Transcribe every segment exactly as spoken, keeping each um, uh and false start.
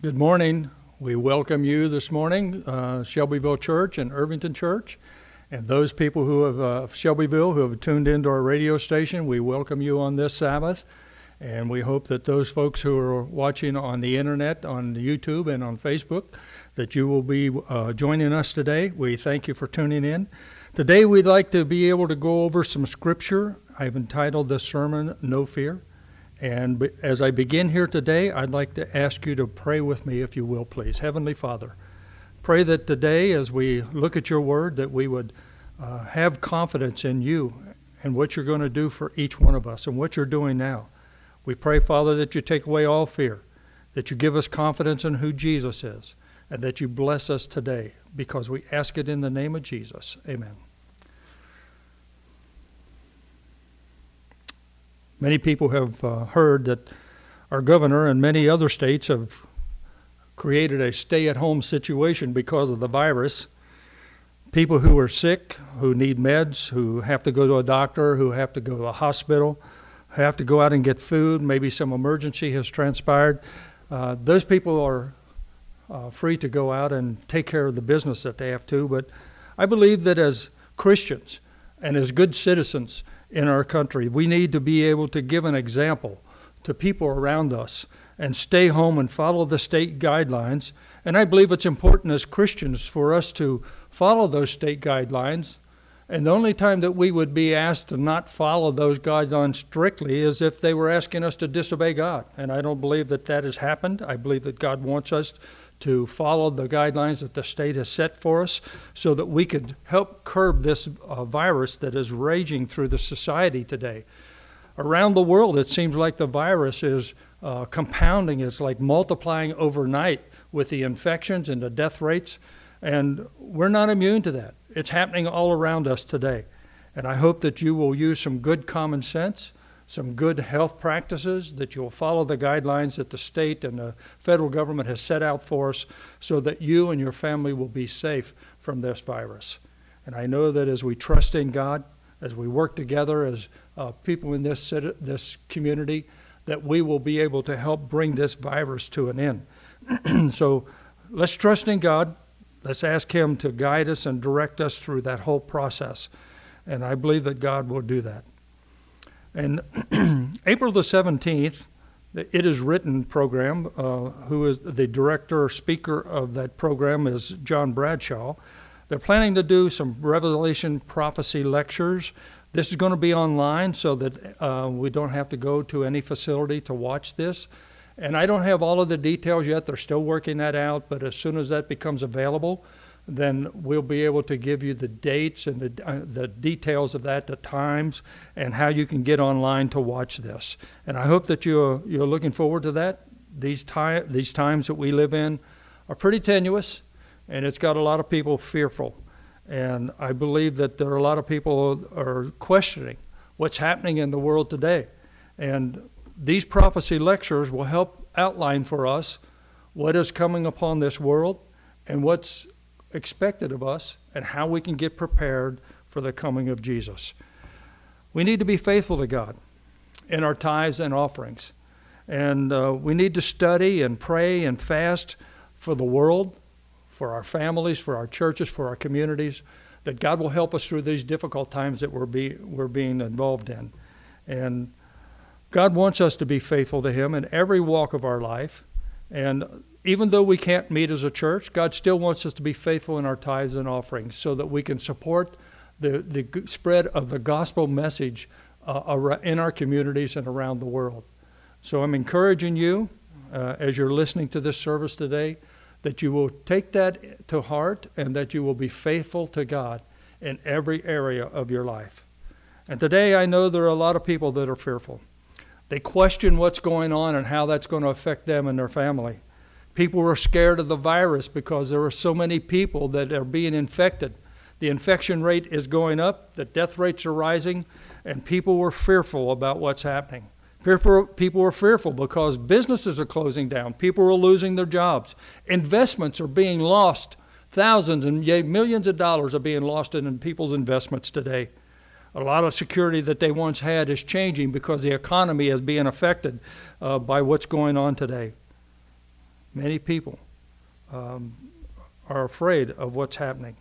Good morning. We welcome you this morning, uh, Shelbyville Church and Irvington Church. And those people who have, uh, Shelbyville, who have tuned into our radio station, we welcome you on this Sabbath. And we hope that those folks who are watching on the internet, on YouTube and on Facebook, that you will be uh, joining us today. We thank you for tuning in. Today we'd like to be able to go over some scripture. I've entitled this sermon, No Fear. And as I begin here today, I'd like to ask you to pray with me, if you will, please. Heavenly Father, pray that today, as we look at your word, that we would uh, have confidence in you and what you're going to do for each one of us and what you're doing now. We pray, Father, that you take away all fear, that you give us confidence in who Jesus is, and that you bless us today, because we ask it in the name of Jesus. Amen. Many people have uh, heard that our governor and many other states have created a stay-at-home situation because of the virus. People who are sick, who need meds, who have to go to a doctor, who have to go to a hospital, have to go out and get food, maybe some emergency has transpired. Uh, those people are uh, free to go out and take care of the business that they have to. But I believe that as Christians and as good citizens in our country, we need to be able to give an example to people around us and stay home and follow the state guidelines. And I believe it's important as Christians for us to follow those state guidelines. And the only time that we would be asked to not follow those guidelines strictly is if they were asking us to disobey God. And I don't believe that that has happened. I believe that God wants us to follow the guidelines that the state has set for us so that we could help curb this uh, virus that is raging through the society today. Around the world, it seems like the virus is uh, compounding. It's like multiplying overnight with the infections and the death rates. And we're not immune to that. It's happening all around us today. And I hope that you will use some good common sense, some good health practices, that you'll follow the guidelines that the state and the federal government has set out for us so that you and your family will be safe from this virus. And I know that as we trust in God, as we work together as uh, people in this this community, that we will be able to help bring this virus to an end. So let's trust in God. Let's ask him to guide us and direct us through that whole process. And I believe that God will do that. And April the seventeenth, the It Is Written program, uh, who is the director or speaker of that program is John Bradshaw. They're planning to do some Revelation prophecy lectures. This is going to be online so that uh, we don't have to go to any facility to watch this. And I don't have all of the details yet. They're still working that out. But as soon as that becomes available, then we'll be able to give you the dates and the, uh, the details of that, the times, and how you can get online to watch this. And I hope that you're, you're looking forward to that. These, ti- these times that we live in are pretty tenuous, and it's got a lot of people fearful. And I believe that there are a lot of people who are questioning what's happening in the world today. And these prophecy lectures will help outline for us what is coming upon this world and what's expected of us and how we can get prepared for the coming of Jesus. We need to be faithful to God in our tithes and offerings. And uh, we need to study and pray and fast for the world, for our families, for our churches, for our communities, that God will help us through these difficult times that we're, be, we're being involved in. And God wants us to be faithful to him in every walk of our life. And even though we can't meet as a church, God still wants us to be faithful in our tithes and offerings so that we can support the, the spread of the gospel message uh, in our communities and around the world. So I'm encouraging you, uh, as you're listening to this service today, that you will take that to heart and that you will be faithful to God in every area of your life. And today I know there are a lot of people that are fearful. They question what's going on and how that's going to affect them and their family. People are scared of the virus because there are so many people that are being infected. The infection rate is going up, the death rates are rising, and people were fearful about what's happening. Fearful, people are fearful because businesses are closing down. People are losing their jobs. Investments are being lost. Thousands and yea, millions of dollars are being lost in people's investments today. A lot of security that they once had is changing because the economy is being affected uh, by what's going on today. Many people um, are afraid of what's happening.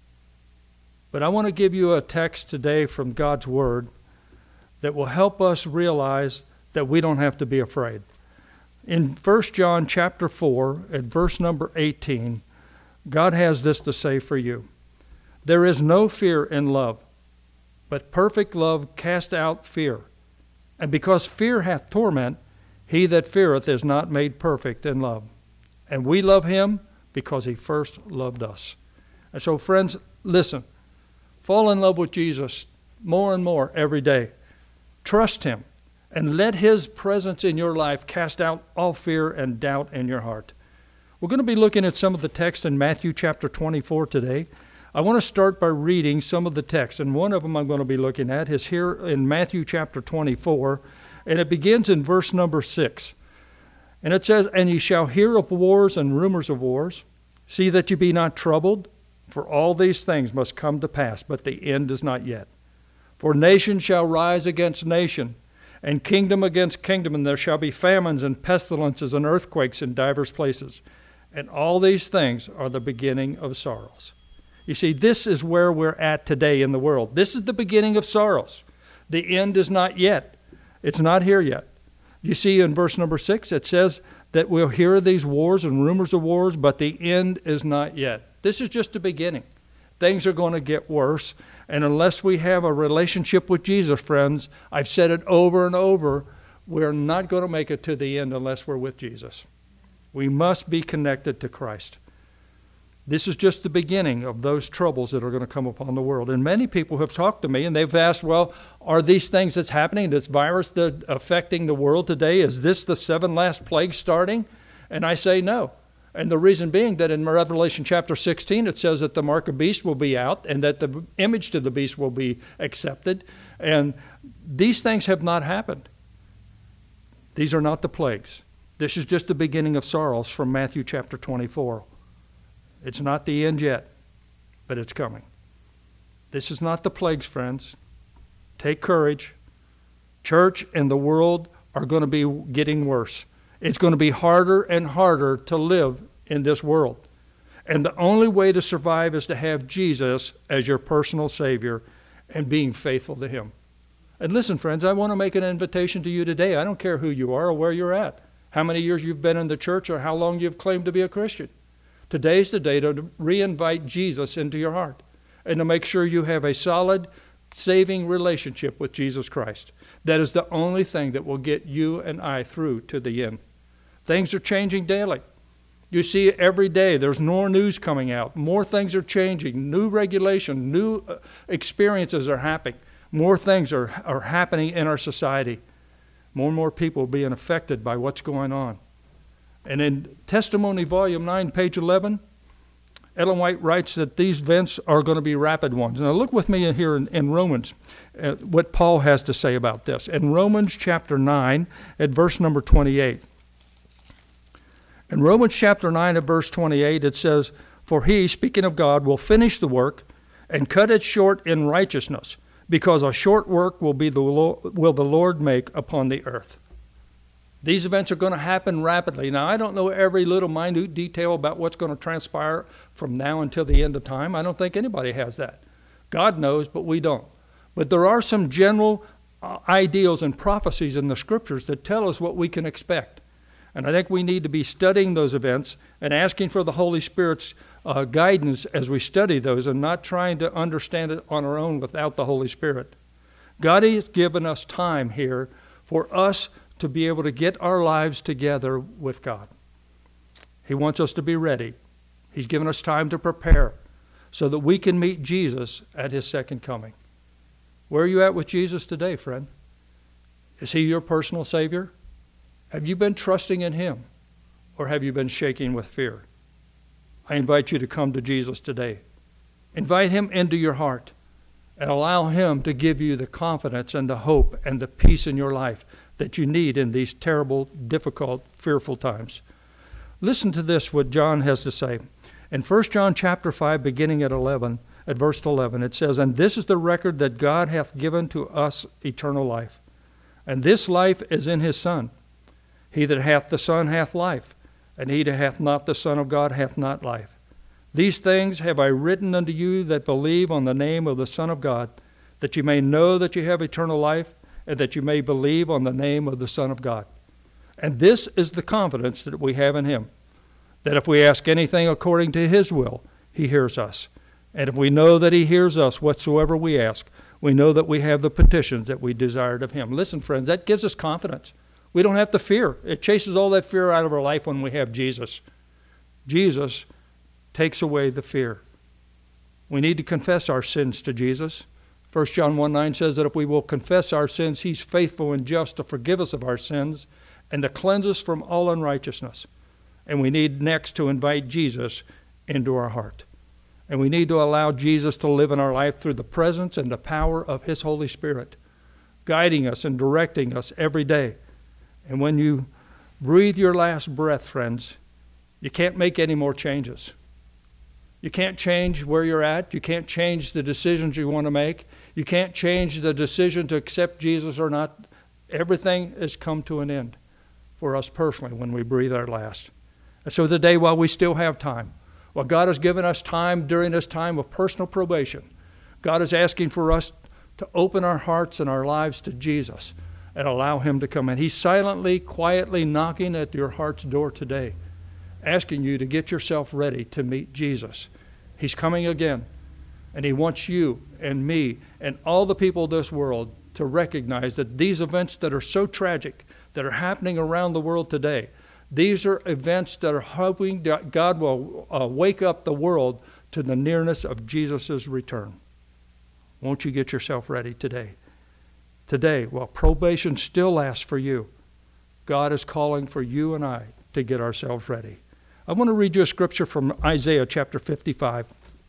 But I want to give you a text today from God's Word that will help us realize that we don't have to be afraid. In First John chapter four, at verse number eighteen, God has this to say for you. There is no fear in love, but perfect love cast out fear. And because fear hath torment, he that feareth is not made perfect in love. And we love him because he first loved us. And so, friends, listen. Fall in love with Jesus more and more every day. Trust him, and let his presence in your life cast out all fear and doubt in your heart. We're going to be looking at some of the text in Matthew chapter twenty-four today. I want to start by reading some of the text, and one of them I'm going to be looking at is here in Matthew chapter twenty-four, and it begins in verse number six. And it says, And ye shall hear of wars and rumors of wars. See that ye be not troubled, for all these things must come to pass, but the end is not yet. For nation shall rise against nation, and kingdom against kingdom, and there shall be famines and pestilences and earthquakes in divers places. And all these things are the beginning of sorrows. You see, this is where we're at today in the world. This is the beginning of sorrows. The end is not yet. It's not here yet. You see in verse number six, it says that we'll hear these wars and rumors of wars, but the end is not yet. This is just the beginning. Things are going to get worse. And unless we have a relationship with Jesus, friends, I've said it over and over, we're not going to make it to the end unless we're with Jesus. We must be connected to Christ. This is just the beginning of those troubles that are going to come upon the world. And many people have talked to me and they've asked, well, are these things that's happening, this virus that's affecting the world today, is this the seven last plagues starting? And I say no. And the reason being that in Revelation chapter sixteen, it says that the mark of beast will be out and that the image to the beast will be accepted. And these things have not happened. These are not the plagues. This is just the beginning of sorrows from Matthew chapter twenty-four. It's not the end yet, but it's coming. This is not the plagues, friends. Take courage. Church and the world are going to be getting worse. It's going to be harder and harder to live in this world. And the only way to survive is to have Jesus as your personal Savior and being faithful to him. And listen, friends, I want to make an invitation to you today. I don't care who you are or where you're at, how many years you've been in the church or how long you've claimed to be a Christian. Today's the day to re-invite Jesus into your heart and to make sure you have a solid, saving relationship with Jesus Christ. That is the only thing that will get you and I through to the end. Things are changing daily. You see every day there's more news coming out. More things are changing. New regulation, new experiences are happening. More things are, are happening in our society. More and more people are being affected by what's going on. And in Testimony Volume nine, page eleven, Ellen White writes that these events are going to be rapid ones. Now look with me in here in, in Romans, uh, what Paul has to say about this. In Romans chapter nine, at verse number twenty-eight. In Romans chapter nine, at verse twenty-eight, it says, For he, speaking of God, will finish the work and cut it short in righteousness, because a short work will, be the Lord, will the Lord make upon the earth. These events are going to happen rapidly. Now, I don't know every little minute detail about what's going to transpire from now until the end of time. I don't think anybody has that. God knows, but we don't. But there are some general uh, ideals and prophecies in the Scriptures that tell us what we can expect. And I think we need to be studying those events and asking for the Holy Spirit's uh, guidance as we study those and not trying to understand it on our own without the Holy Spirit. God has given us time here for us to be able to get our lives together with God. He wants us to be ready. He's given us time to prepare so that we can meet Jesus at his second coming. Where are you at with Jesus today, friend? Is he your personal Savior? Have you been trusting in him, or have you been shaking with fear? I invite you to come to Jesus today. Invite him into your heart and allow him to give you the confidence and the hope and the peace in your life that you need in these terrible, difficult, fearful times. Listen to this, what John has to say. In First John chapter five, beginning at eleven, at verse eleven, it says, And this is the record that God hath given to us eternal life. And this life is in his Son. He that hath the Son hath life. and he that hath not the Son of God hath not life. These things have I written unto you that believe on the name of the Son of God, that you may know that you have eternal life, and that you may believe on the name of the Son of God. And this is the confidence that we have in him, that if we ask anything according to his will, he hears us. And if we know that he hears us whatsoever we ask, we know that we have the petitions that we desired of him. Listen, friends, that gives us confidence. We don't have to fear. It chases all that fear out of our life when we have Jesus. Jesus takes away the fear. We need to confess our sins to Jesus. First John one nine says that if we will confess our sins, he's faithful and just to forgive us of our sins and to cleanse us from all unrighteousness. And we need next to invite Jesus into our heart. And we need to allow Jesus to live in our life through the presence and the power of his Holy Spirit, guiding us and directing us every day. And when you breathe your last breath, friends, you can't make any more changes. You can't change where you're at. You can't change the decisions you want to make. You can't change the decision to accept Jesus or not. Everything has come to an end for us personally when we breathe our last. And so today, while we still have time, while God has given us time during this time of personal probation, God is asking for us to open our hearts and our lives to Jesus and allow him to come in. He's silently, quietly knocking at your heart's door today, asking you to get yourself ready to meet Jesus. He's coming again, and he wants you and me and all the people of this world to recognize that these events that are so tragic, that are happening around the world today, these are events that are hoping that God will uh, wake up the world to the nearness of Jesus' return. Won't you get yourself ready today? Today, while probation still lasts for you, God is calling for you and I to get ourselves ready. I want to read you a scripture from Isaiah chapter fifty-five.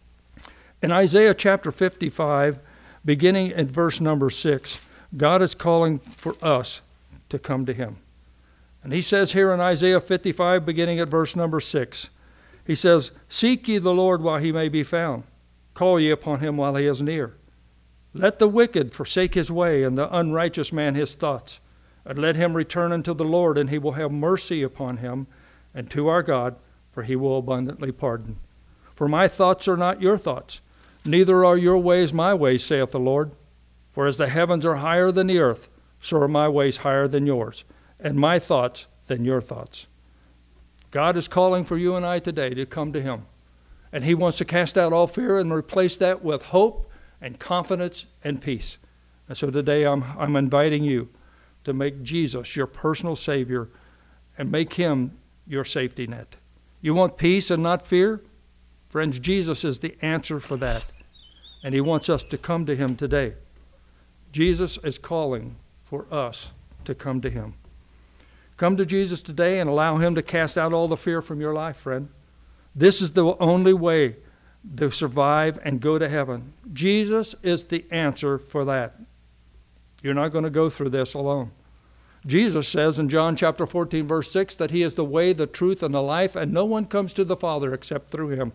In Isaiah chapter fifty-five, beginning at verse number six, God is calling for us to come to him. And he says here in Isaiah fifty-five, beginning at verse number six, he says, "Seek ye the Lord while he may be found. Call ye upon him while he is near. Let the wicked forsake his way, and the unrighteous man his thoughts. And let him return unto the Lord, and he will have mercy upon him, and to our God, for he will abundantly pardon. For my thoughts are not your thoughts, neither are your ways my ways, saith the Lord. For as the heavens are higher than the earth, so are my ways higher than yours, and my thoughts than your thoughts." God is calling for you and I today to come to him. And he wants to cast out all fear and replace that with hope and confidence and peace. And so today I'm, I'm inviting you to make Jesus your personal Savior and make him your safety net. You want peace and not fear? Friends, Jesus is the answer for that. And he wants us to come to him today. Jesus is calling for us to come to him. Come to Jesus today and allow him to cast out all the fear from your life, friend. This is the only way to survive and go to heaven. Jesus is the answer for that. You're not going to go through this alone. Jesus says in John chapter fourteen, verse six, that he is the way, the truth, and the life, and no one comes to the Father except through him.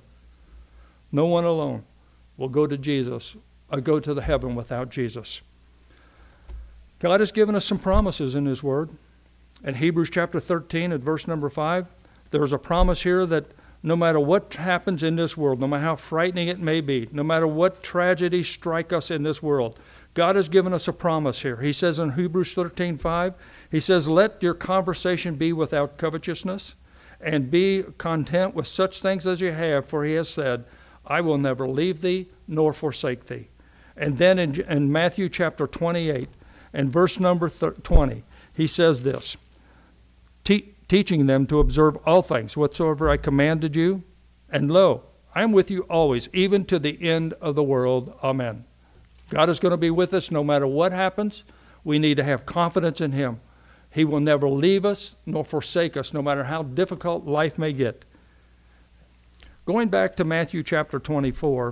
No one alone will go to Jesus, or go to the heaven without Jesus. God has given us some promises in his word. In Hebrews chapter thirteen at verse number five, there's a promise here that no matter what happens in this world, no matter how frightening it may be, no matter what tragedies strike us in this world, God has given us a promise here. He says in Hebrews thirteen five, he says, "Let your conversation be without covetousness, and be content with such things as you have, for he has said, I will never leave thee nor forsake thee." And then in, in Matthew chapter twenty-eight and verse number twenty, he says this, Te- teaching them to observe all things whatsoever I commanded you, and lo, I am with you always, even to the end of the world. Amen. God is going to be with us no matter what happens. We need to have confidence in him. He will never leave us nor forsake us, no matter how difficult life may get. Going back to Matthew chapter twenty-four,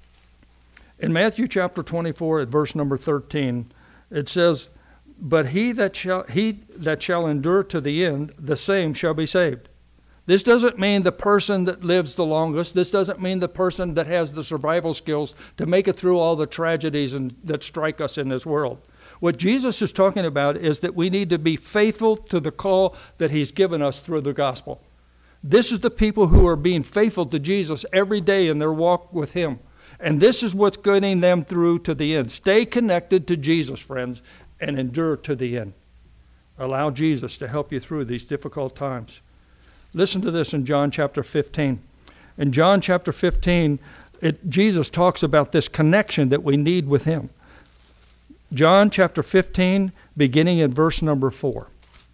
in Matthew chapter twenty-four at verse number thirteen, it says, "But he that shall he that shall endure to the end, the same shall be saved." This doesn't mean the person that lives the longest. This doesn't mean the person that has the survival skills to make it through all the tragedies and, that strike us in this world. What Jesus is talking about is that we need to be faithful to the call that he's given us through the gospel. This is the people who are being faithful to Jesus every day in their walk with him. And this is what's getting them through to the end. Stay connected to Jesus, friends, and endure to the end. Allow Jesus to help you through these difficult times. Listen to this in John chapter fifteen. In John chapter fifteen, it, Jesus talks about this connection that we need with him. John chapter fifteen, beginning in verse number four.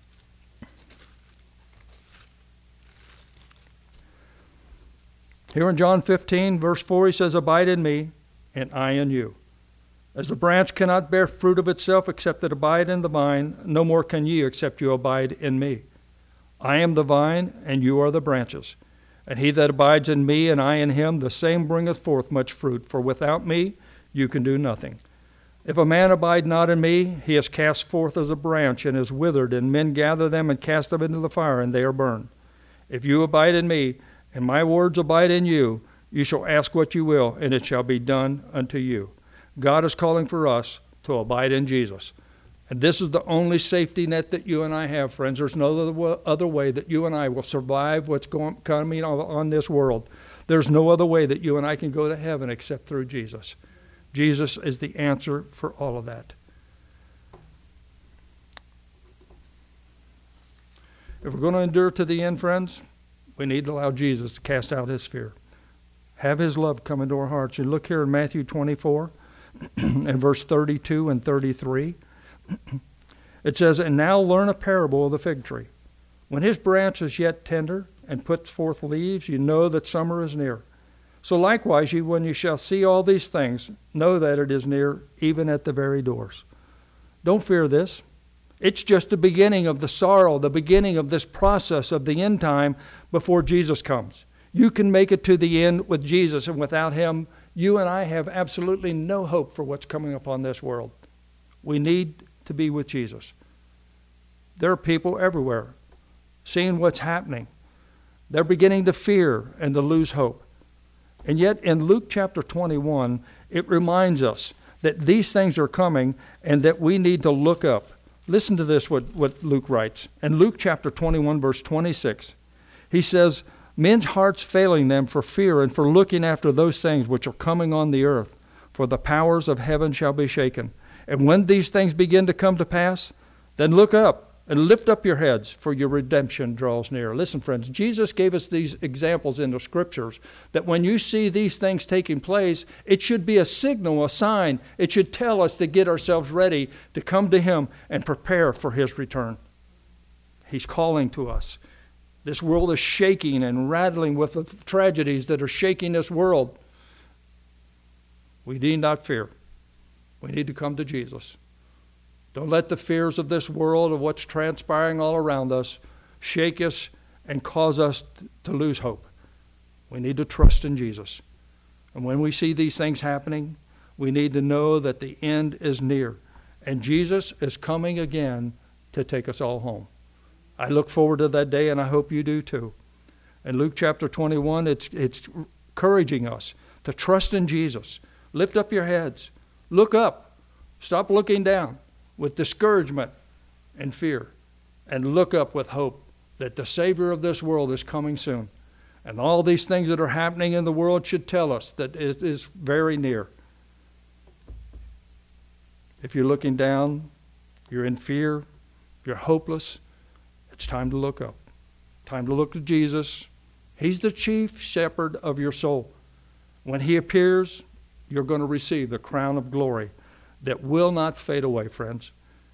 Here in John fifteen, verse four, he says, "Abide in me, and I in you. As the branch cannot bear fruit of itself except it abide in the vine, no more can ye except you abide in me. I am the vine, and you are the branches. And he that abides in me, and I in him, the same bringeth forth much fruit. For without me you can do nothing. If a man abide not in me, he is cast forth as a branch, and is withered, and men gather them and cast them into the fire, and they are burned. If you abide in me, and my words abide in you, you shall ask what you will, and it shall be done unto you." God is calling for us to abide in Jesus. And this is the only safety net that you and I have, friends. There's no other way that you and I will survive what's going, coming on this world. There's no other way that you and I can go to heaven except through Jesus. Jesus is the answer for all of that. If we're going to endure to the end, friends, we need to allow Jesus to cast out his fear. Have his love come into our hearts. You look here in Matthew twenty-four and verse thirty-two and thirty-three. It says, "And now learn a parable of the fig tree. When his branch is yet tender and puts forth leaves, you know that summer is near. So likewise, you, when you shall see all these things, know that it is near, even at the very doors." Don't fear this. It's just the beginning of the sorrow, the beginning of this process of the end time before Jesus comes. You can make it to the end with Jesus, and without him, you and I have absolutely no hope for what's coming upon this world. We need to be with Jesus. There are people everywhere seeing what's happening. They're beginning to fear and to lose hope. And yet in Luke chapter twenty-one, it reminds us that these things are coming and that we need to look up. Listen to this, what, what Luke writes. In Luke chapter twenty-one, verse twenty-six, he says, "Men's hearts failing them for fear and for looking after those things which are coming on the earth, for the powers of heaven shall be shaken. And when these things begin to come to pass, then look up and lift up your heads, for your redemption draws near." Listen, friends, Jesus gave us these examples in the scriptures that when you see these things taking place, it should be a signal, a sign. It should tell us to get ourselves ready to come to him and prepare for his return. He's calling to us. This world is shaking and rattling with the tragedies that are shaking this world. We need not fear. We need to come to Jesus. Don't let the fears of this world, of what's transpiring all around us, shake us and cause us to lose hope. We need to trust in Jesus. And when we see these things happening, we need to know that the end is near. And Jesus is coming again to take us all home. I look forward to that day, and I hope you do too. In Luke chapter twenty-one, it's, it's encouraging us to trust in Jesus. Lift up your heads. Look up. Stop looking down with discouragement and fear, and look up with hope that the Savior of this world is coming soon. And all these things that are happening in the world should tell us that it is very near. If you're looking down, you're in fear, you're hopeless, it's time to look up. Time to look to Jesus. He's the chief shepherd of your soul. When he appears, you're going to receive the crown of glory that will not fade away, friends.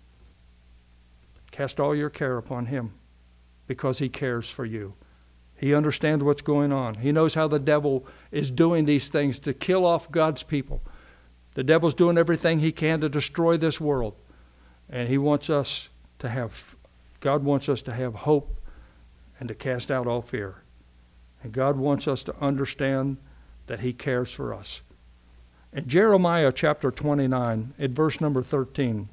Cast all your care upon him because he cares for you. He understands what's going on. He knows how the devil is doing these things to kill off God's people. The devil's doing everything he can to destroy this world. And he wants us to have, God wants us to have hope and to cast out all fear. And God wants us to understand that he cares for us. In Jeremiah chapter twenty-nine, at verse number thirteen,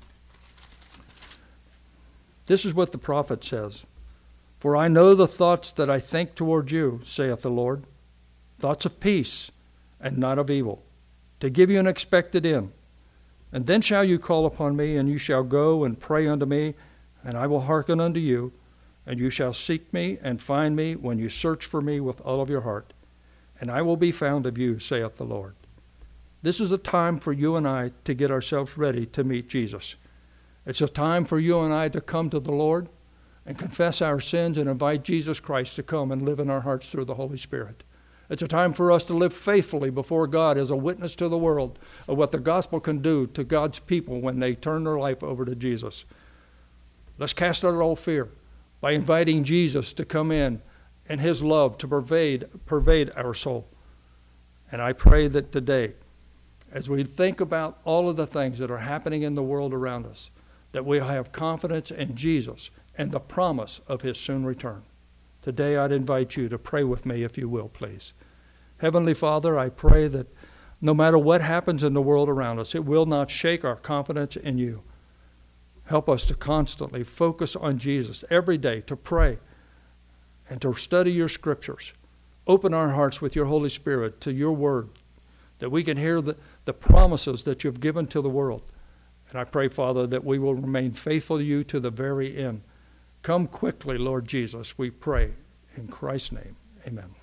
this is what the prophet says. "For I know the thoughts that I think toward you, saith the Lord, thoughts of peace and not of evil, to give you an expected end. And then shall you call upon me, and you shall go and pray unto me, and I will hearken unto you. And you shall seek me and find me when you search for me with all of your heart. And I will be found of you, saith the Lord. This is a time for you and I to get ourselves ready to meet Jesus. It's a time for you and I to come to the Lord and confess our sins and invite Jesus Christ to come and live in our hearts through the Holy Spirit. It's a time for us to live faithfully before God as a witness to the world of what the gospel can do to God's people when they turn their life over to Jesus. Let's cast out all fear by inviting Jesus to come in and his love to pervade, pervade our soul. And I pray that today, as we think about all of the things that are happening in the world around us, that we have confidence in Jesus and the promise of his soon return. Today I'd invite you to pray with me, if you will, please. Heavenly Father, I pray that no matter what happens in the world around us, it will not shake our confidence in you. Help us to constantly focus on Jesus every day, to pray and to study your scriptures. Open our hearts with your Holy Spirit to your word, that we can hear the, the promises that you've given to the world. And I pray, Father, that we will remain faithful to you to the very end. Come quickly, Lord Jesus, we pray. In Christ's name, amen.